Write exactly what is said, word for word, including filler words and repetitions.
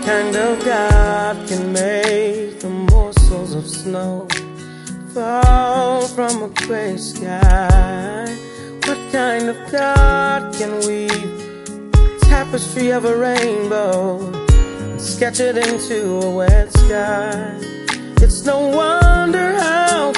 kind of God can make the morsels of snow fall from a gray sky? What kind of God can weave the tapestry of a rainbow and sketch it into a wet sky? It's no wonder how